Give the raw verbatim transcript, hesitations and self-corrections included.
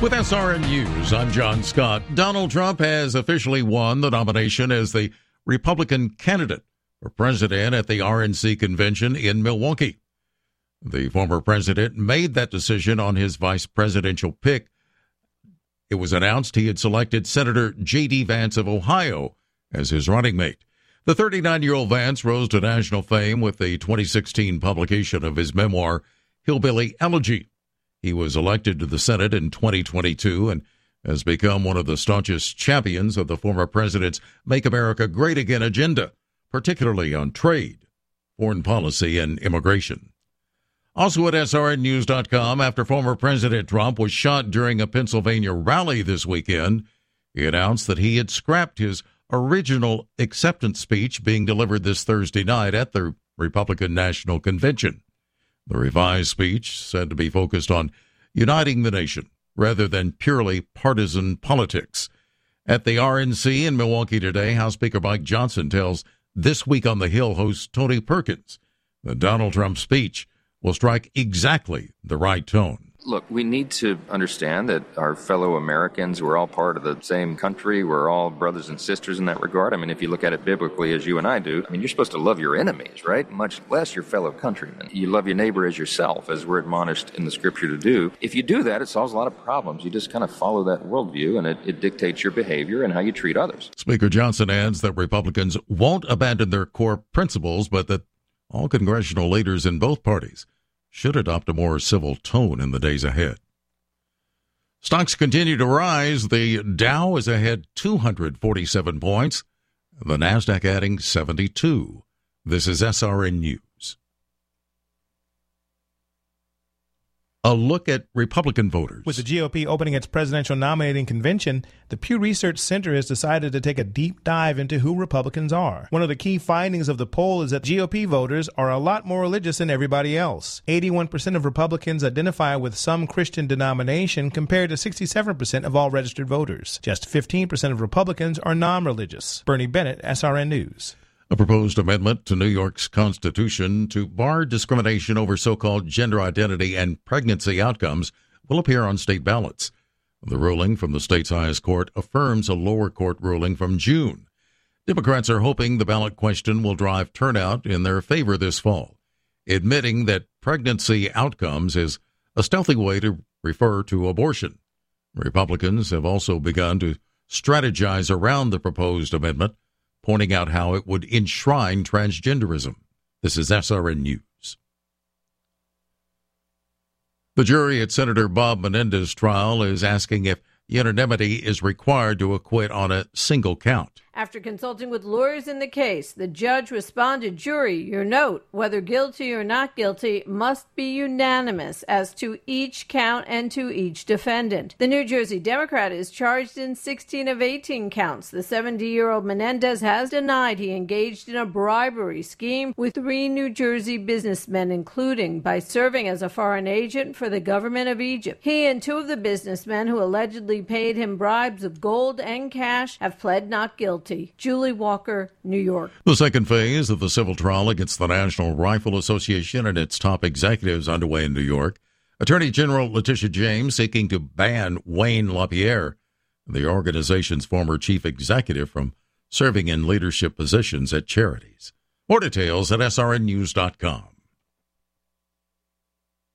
With S R N News, I'm John Scott. Donald Trump has officially won the nomination as the Republican candidate for president at the R N C convention in Milwaukee. The former president made that decision on his vice presidential pick. It was announced he had selected Senator J D. Vance of Ohio as his running mate. The thirty-nine-year-old Vance rose to national fame with the twenty sixteen publication of his memoir, Hillbilly Elegy. He was elected to the Senate in twenty twenty-two and has become one of the staunchest champions of the former president's Make America Great Again agenda, particularly on trade, foreign policy, and immigration. Also at S R N News dot com, after former President Trump was shot during a Pennsylvania rally this weekend, he announced that he had scrapped his original acceptance speech being delivered this Thursday night at the Republican National Convention. The revised speech, said to be focused on uniting the nation rather than purely partisan politics. At the R N C in Milwaukee today, House Speaker Mike Johnson tells This Week on the Hill host Tony Perkins that Donald Trump's speech will strike exactly the right tone. Look, we need to understand that our fellow Americans, we're all part of the same country. We're all brothers and sisters in that regard. I mean, if you look at it biblically, as you and I do, I mean, you're supposed to love your enemies, right? Much less your fellow countrymen. You love your neighbor as yourself, as we're admonished in the scripture to do. If you do that, it solves a lot of problems. You just kind of follow that worldview, and it, it dictates your behavior and how you treat others. Speaker Johnson adds that Republicans won't abandon their core principles, but that all congressional leaders in both parties should adopt a more civil tone in the days ahead. Stocks continue to rise. The Dow is ahead two hundred forty-seven points, the Nasdaq adding seventy-two. This is S R N News. A look at Republican voters. With the G O P opening its presidential nominating convention, the Pew Research Center has decided to take a deep dive into who Republicans are. One of the key findings of the poll is that G O P voters are a lot more religious than everybody else. eighty-one percent of Republicans identify with some Christian denomination compared to sixty-seven percent of all registered voters. Just fifteen percent of Republicans are non-religious. Bernie Bennett, S R N News. A proposed amendment to New York's Constitution to bar discrimination over so-called gender identity and pregnancy outcomes will appear on state ballots. The ruling from the state's highest court affirms a lower court ruling from June. Democrats are hoping the ballot question will drive turnout in their favor this fall, admitting that pregnancy outcomes is a stealthy way to refer to abortion. Republicans have also begun to strategize around the proposed amendment, pointing out how it would enshrine transgenderism. This is S R N News. The jury at Senator Bob Menendez's trial is asking if unanimity is required to acquit on a single count. After consulting with lawyers in the case, the judge responded, "Jury, your note, whether guilty or not guilty, must be unanimous as to each count and to each defendant." The New Jersey Democrat is charged in sixteen of eighteen counts. The seventy-year-old Menendez has denied he engaged in a bribery scheme with three New Jersey businessmen, including by serving as a foreign agent for the government of Egypt. He and two of the businessmen who allegedly paid him bribes of gold and cash have pled not guilty. Julie Walker, New York. The second phase of the civil trial against the National Rifle Association and its top executives underway in New York. Attorney General Letitia James seeking to ban Wayne LaPierre, the organization's former chief executive, from serving in leadership positions at charities. More details at S R N News dot com.